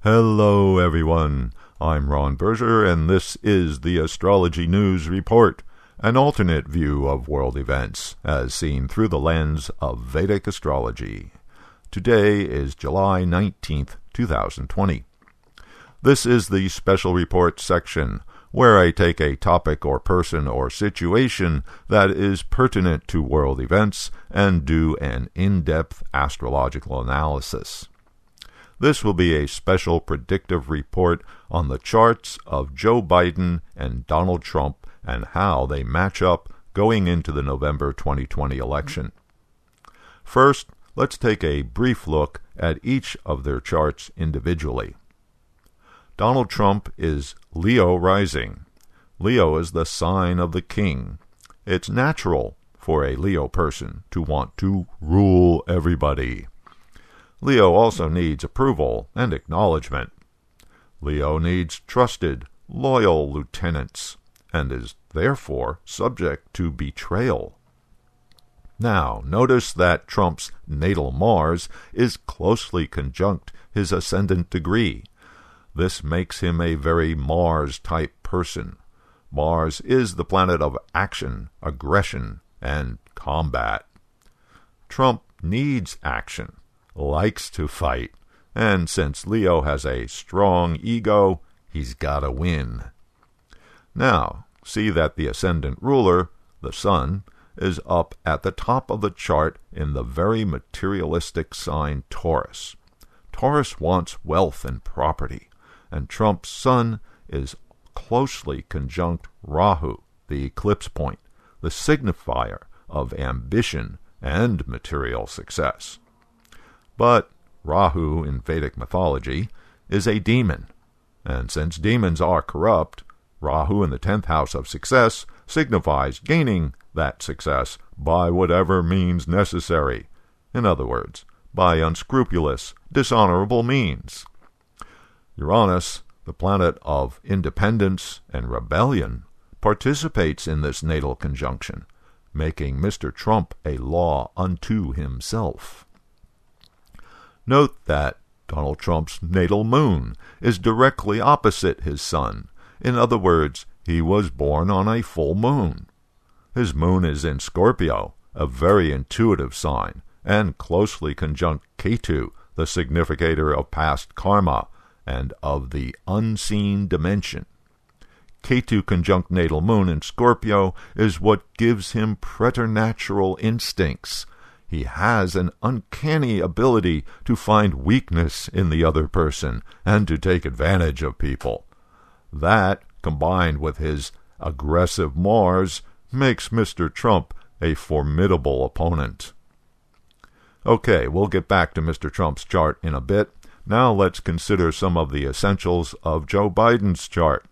Hello, everyone. I'm Ron Berger, and this is the Astrology News Report, an alternate view of world events as seen through the lens of Vedic astrology. Today is July 19th, 2020. This is the special report section, where I take a topic or person or situation that is pertinent to world events and do an in-depth astrological analysis. This will be a special predictive report on the charts of Joe Biden and Donald Trump and how they match up going into the November 2020 election. First, let's take a brief look at each of their charts individually. Donald Trump is Leo rising. Leo is the sign of the king. It's natural for a Leo person to want to rule everybody. Leo also needs approval and acknowledgement. Leo needs trusted, loyal lieutenants, and is therefore subject to betrayal. Now, notice that Trump's natal Mars is closely conjunct his ascendant degree. This makes him a very Mars-type person. Mars is the planet of action, aggression, and combat. Trump needs action, likes to fight, and since Leo has a strong ego, he's gotta win. Now, see that the ascendant ruler, the sun, is up at the top of the chart in the very materialistic sign Taurus. Taurus wants wealth and property, and Trump's sun is closely conjunct Rahu, the eclipse point, the signifier of ambition and material success. But Rahu in Vedic mythology is a demon, and since demons are corrupt, Rahu in the 10th house of success signifies gaining that success by whatever means necessary. In other words, by unscrupulous, dishonorable means. Uranus, the planet of independence and rebellion, participates in this natal conjunction, making Mr. Trump a law unto himself. Note that Donald Trump's natal moon is directly opposite his sun. In other words, he was born on a full moon. His moon is in Scorpio, a very intuitive sign, and closely conjunct Ketu, the significator of past karma and of the unseen dimension. Ketu conjunct natal moon in Scorpio is what gives him preternatural instincts. He has an uncanny ability to find weakness in the other person and to take advantage of people. That, combined with his aggressive Mars, makes Mr. Trump a formidable opponent. Okay, we'll get back to Mr. Trump's chart in a bit. Now let's consider some of the essentials of Joe Biden's chart.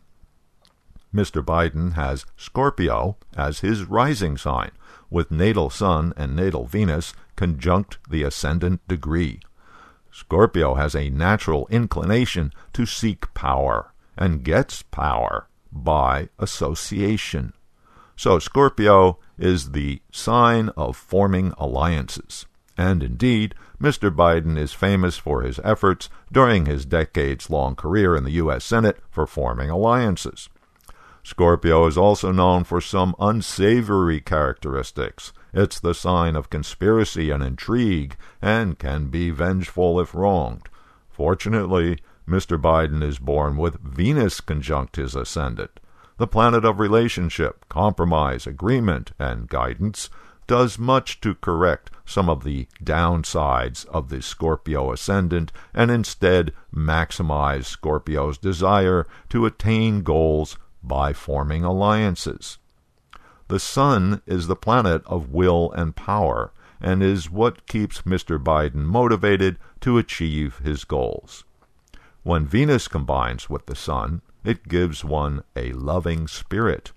Mr. Biden has Scorpio as his rising sign, with natal Sun and natal Venus conjunct the ascendant degree. Scorpio has a natural inclination to seek power, and gets power by association. So Scorpio is the sign of forming alliances. And indeed, Mr. Biden is famous for his efforts during his decades-long career in the U.S. Senate for forming alliances. Scorpio is also known for some unsavory characteristics. It's the sign of conspiracy and intrigue, and can be vengeful if wronged. Fortunately, Mr. Biden is born with Venus conjunct his ascendant. The planet of relationship, compromise, agreement, and guidance does much to correct some of the downsides of the Scorpio ascendant and instead maximize Scorpio's desire to attain goals by forming alliances. The sun is the planet of will and power, and is what keeps Mr. Biden motivated to achieve his goals. When Venus combines with the sun, it gives one a loving spirit.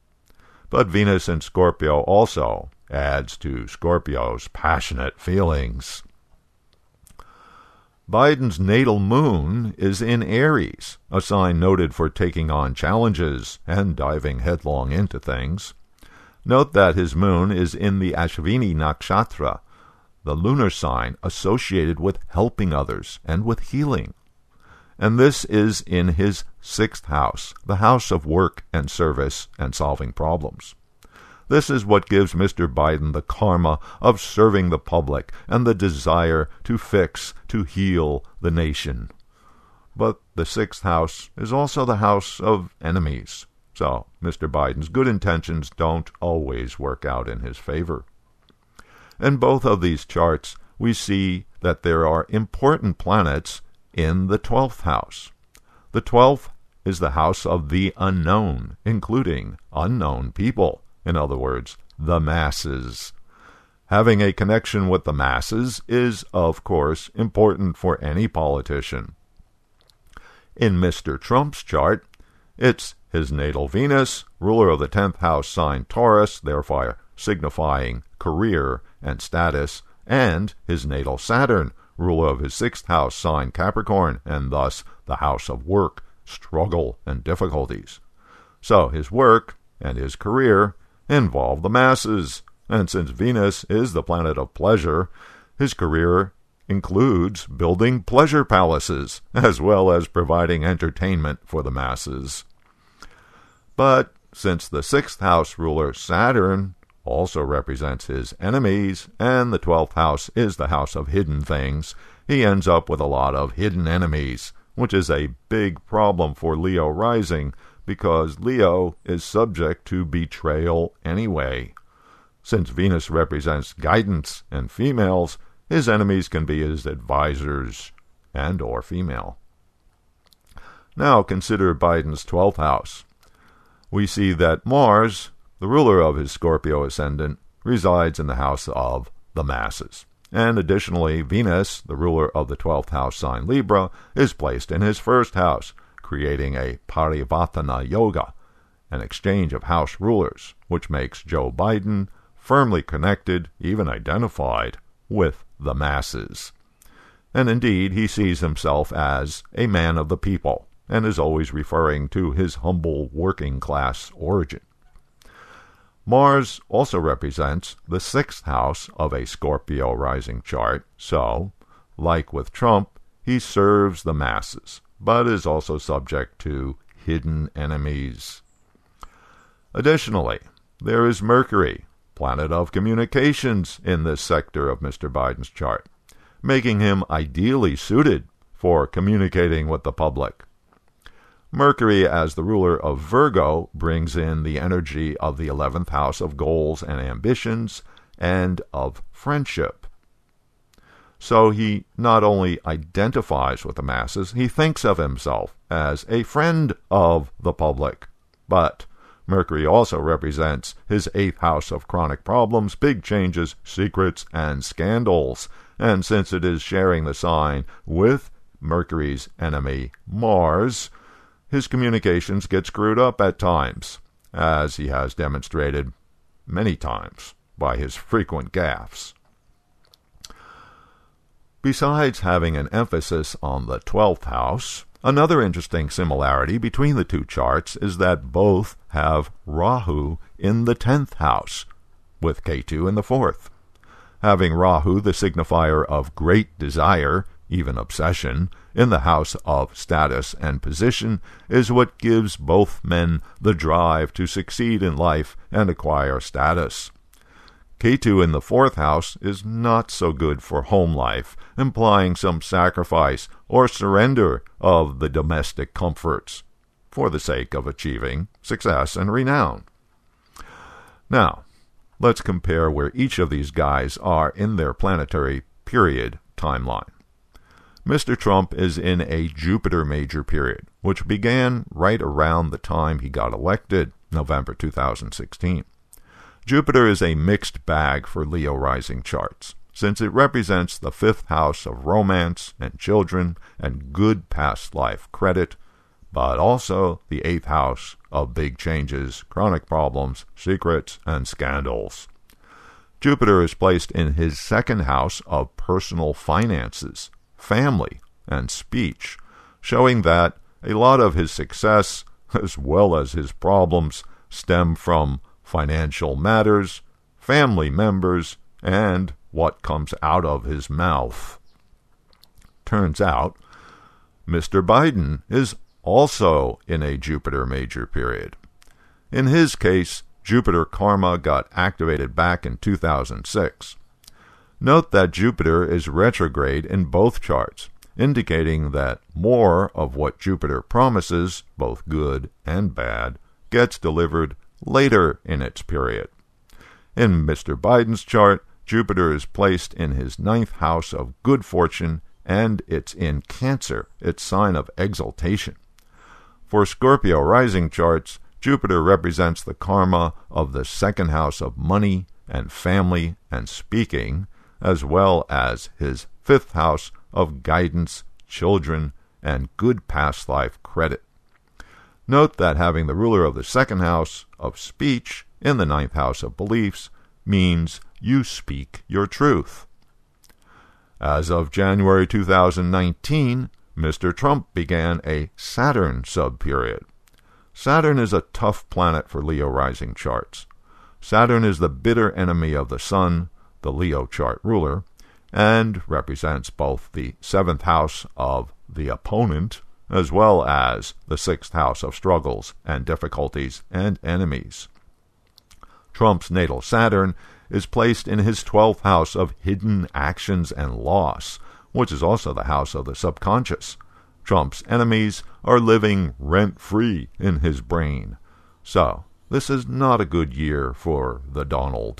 But Venus in Scorpio also adds to Scorpio's passionate feelings. Biden's natal moon is in Aries, a sign noted for taking on challenges and diving headlong into things. Note that his moon is in the Ashvini Nakshatra, the lunar sign associated with helping others and with healing. and this is in his 6th house, the house of work and service and solving problems. This is what gives Mr. Biden the karma of serving the public and the desire to fix, to heal the nation. But the 6th house is also the house of enemies. So Mr. Biden's good intentions don't always work out in his favor. In both of these charts, we see that there are important planets in the 12th house. The 12th is the house of the unknown, including unknown people. In other words, the masses. Having a connection with the masses is, of course, important for any politician. In Mr. Trump's chart, it's his natal Venus, ruler of the 10th house sign Taurus, therefore signifying career and status, and his natal Saturn, ruler of his 6th house sign Capricorn, and thus the house of work, struggle, and difficulties. So his work and his career involve the masses, and since Venus is the planet of pleasure, his career includes building pleasure palaces, as well as providing entertainment for the masses. But since the 6th house ruler Saturn also represents his enemies, and the 12th house is the house of hidden things, he ends up with a lot of hidden enemies, which is a big problem for Leo rising, because Leo is subject to betrayal anyway. Since Venus represents guidance and females, his enemies can be his advisors and or female. Now consider Biden's 12th house. We see that Mars, the ruler of his Scorpio ascendant, resides in the house of the masses. And additionally, Venus, the ruler of the 12th house sign Libra, is placed in his 1st house, creating a Parivartana Yoga, an exchange of house rulers, which makes Joe Biden firmly connected, even identified, with the masses. And indeed, he sees himself as a man of the people, and is always referring to his humble working-class origin. Mars also represents the 6th house of a Scorpio rising chart, so, like with Trump, he serves the masses, but is also subject to hidden enemies. Additionally, there is Mercury, planet of communications, in this sector of Mr. Biden's chart, making him ideally suited for communicating with the public. Mercury, as the ruler of Virgo, brings in the energy of the 11th house of goals and ambitions and of friendship. So he not only identifies with the masses, he thinks of himself as a friend of the public. But Mercury also represents his 8th house of chronic problems, big changes, secrets, and scandals. And since it is sharing the sign with Mercury's enemy, Mars, his communications get screwed up at times, as he has demonstrated many times by his frequent gaffes. Besides having an emphasis on the 12th house, another interesting similarity between the two charts is that both have Rahu in the 10th house, with Ketu in the 4th. Having Rahu, the signifier of great desire, even obsession, in the house of status and position, is what gives both men the drive to succeed in life and acquire status. Ketu in the 4th house is not so good for home life, implying some sacrifice or surrender of the domestic comforts for the sake of achieving success and renown. Now, let's compare where each of these guys are in their planetary period timeline. Mr. Trump is in a Jupiter major period, which began right around the time he got elected, November 2016. Jupiter is a mixed bag for Leo rising charts, since it represents the 5th house of romance and children and good past life credit, but also the 8th house of big changes, chronic problems, secrets, and scandals. Jupiter is placed in his 2nd house of personal finances, family, and speech, showing that a lot of his success, as well as his problems, stem from financial matters, family members, and what comes out of his mouth. Turns out, Mr. Biden is also in a Jupiter major period. In his case, Jupiter karma got activated back in 2006. Note that Jupiter is retrograde in both charts, indicating that more of what Jupiter promises, both good and bad, gets delivered later in its period. In Mr. Biden's chart, Jupiter is placed in his 9th house of good fortune, and it's in Cancer, its sign of exaltation. For Scorpio rising charts, Jupiter represents the karma of the 2nd house of money and family and speaking, as well as his 5th house of guidance, children, and good past life credit. Note that having the ruler of the 2nd house of speech in the 9th house of beliefs means you speak your truth. As of January 2019, Mr. Trump began a Saturn sub-period. Saturn is a tough planet for Leo rising charts. Saturn is the bitter enemy of the Sun, the Leo chart ruler, and represents both the 7th house of the opponent as well as the 6th house of struggles and difficulties and enemies. Trump's natal Saturn is placed in his 12th house of hidden actions and loss, which is also the house of the subconscious. Trump's enemies are living rent-free in his brain. So, this is not a good year for the Donald.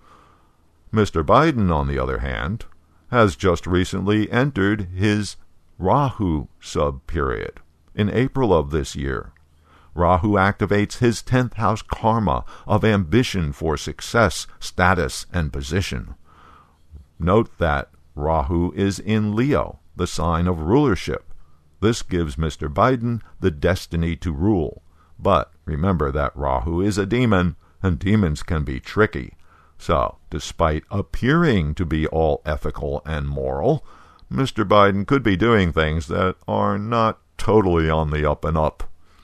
Mr. Biden, on the other hand, has just recently entered his Rahu sub-period in April of this year. Rahu activates his 10th house karma of ambition for success, status, and position. Note that Rahu is in Leo, the sign of rulership. This gives Mr. Biden the destiny to rule. But remember that Rahu is a demon, and demons can be tricky. So, despite appearing to be all ethical and moral, Mr. Biden could be doing things that are not totally on the up and up.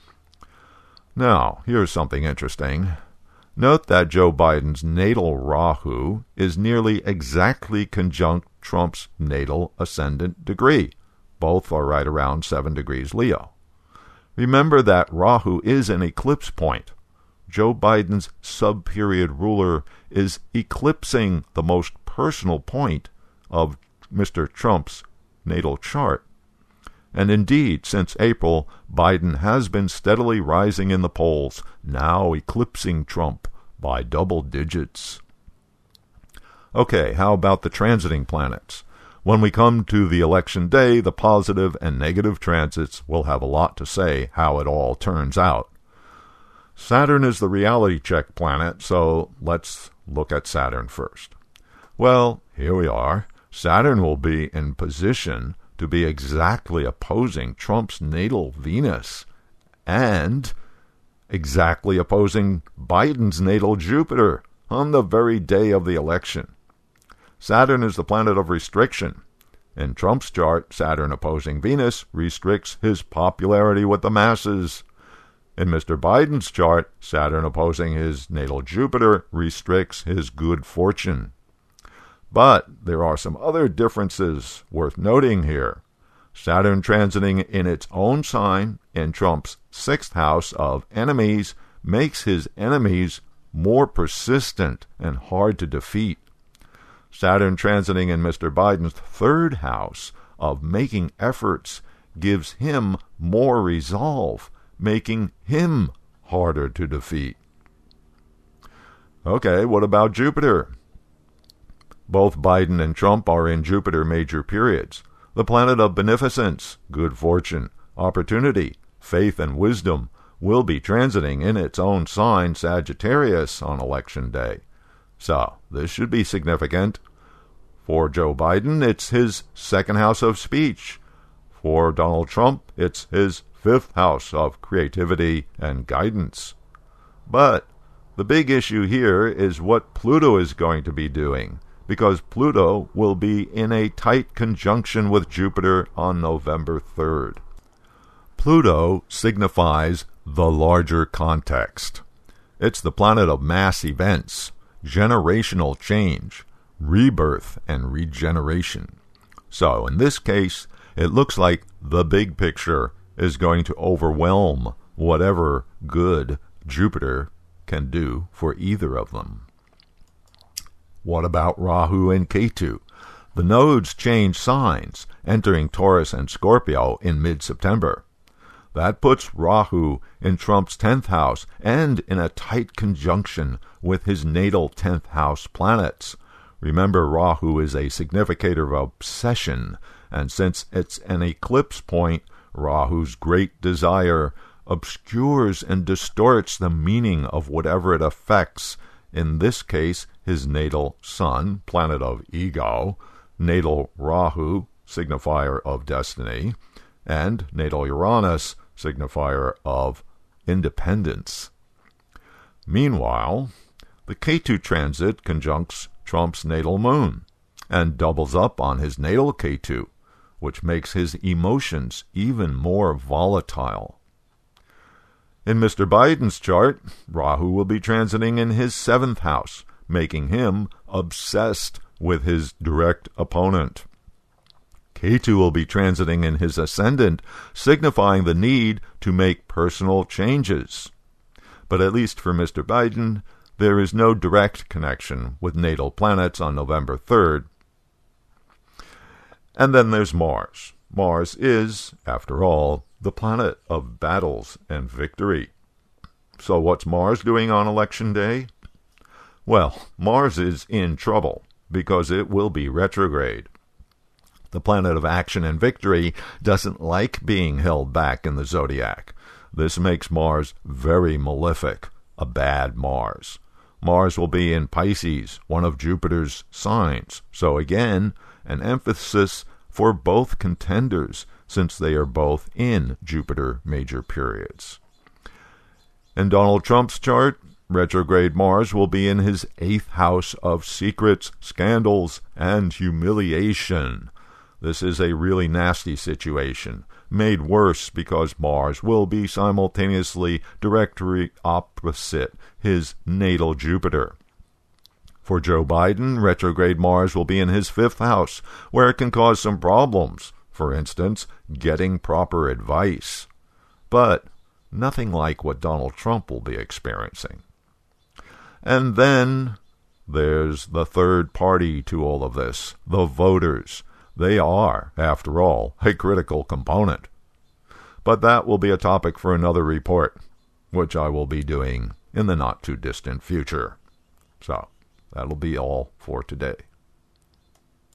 Now, here's something interesting. Note that Joe Biden's natal Rahu is nearly exactly conjunct Trump's natal ascendant degree. Both are right around 7 degrees Leo. Remember that Rahu is an eclipse point. Joe Biden's sub-period ruler is eclipsing the most personal point of Mr. Trump's natal chart. And indeed, since April, Biden has been steadily rising in the polls, now eclipsing Trump by double digits. Okay, how about the transiting planets? When we come to the election day, the positive and negative transits will have a lot to say how it all turns out. Saturn is the reality check planet, so let's look at Saturn first. Well, here we are. Saturn will be in position to be exactly opposing Trump's natal Venus and exactly opposing Biden's natal Jupiter on the very day of the election. Saturn is the planet of restriction. In Trump's chart, Saturn opposing Venus restricts his popularity with the masses. In Mr. Biden's chart, Saturn opposing his natal Jupiter restricts his good fortune. But there are some other differences worth noting here. Saturn transiting in its own sign in Trump's 6th house of enemies makes his enemies more persistent and hard to defeat. Saturn transiting in Mr. Biden's 3rd house of making efforts gives him more resolve, making him harder to defeat. Okay, what about Jupiter? Both Biden and Trump are in Jupiter major periods, the planet of beneficence, good fortune, opportunity, faith, and wisdom will be transiting in its own sign, Sagittarius, on Election Day. So, this should be significant. For Joe Biden, it's his 2nd house of speech. For Donald Trump, it's his 5th house of creativity and guidance. But the big issue here is what Pluto is going to be doing, because Pluto will be in a tight conjunction with Jupiter on November 3rd. Pluto signifies the larger context. It's the planet of mass events, generational change, rebirth, and regeneration. So, in this case, it looks like the big picture is going to overwhelm whatever good Jupiter can do for either of them. What about Rahu and Ketu? The nodes change signs, entering Taurus and Scorpio in mid-September. That puts Rahu in Trump's 10th house and in a tight conjunction with his natal 10th house planets. Remember, Rahu is a significator of obsession, and since it's an eclipse point, Rahu's great desire obscures and distorts the meaning of whatever it affects, in this case, his natal sun, planet of ego, natal Rahu, signifier of destiny, and natal Uranus, signifier of independence. Meanwhile, the Ketu transit conjuncts Trump's natal moon and doubles up on his natal Ketu, which makes his emotions even more volatile. In Mr. Biden's chart, Rahu will be transiting in his 7th house, making him obsessed with his direct opponent. Ketu will be transiting in his ascendant, signifying the need to make personal changes. But at least for Mr. Biden, there is no direct connection with natal planets on November 3rd. And then there's Mars. Mars is, after all, the planet of battles and victory. So what's Mars doing on Election Day? Well, Mars is in trouble because it will be retrograde. The planet of action and victory doesn't like being held back in the zodiac. This makes Mars very malefic, a bad Mars. Mars will be in Pisces, one of Jupiter's signs. So again, an emphasis for both contenders, since they are both in Jupiter major periods. In Donald Trump's chart, retrograde Mars will be in his 8th house of secrets, scandals, and humiliation. This is a really nasty situation, made worse because Mars will be simultaneously directly opposite his natal Jupiter. For Joe Biden, retrograde Mars will be in his 5th house, where it can cause some problems, for instance, getting proper advice. But nothing like what Donald Trump will be experiencing. And then there's the third party to all of this, the voters. They are, after all, a critical component. But that will be a topic for another report, which I will be doing in the not-too-distant future. So, that'll be all for today.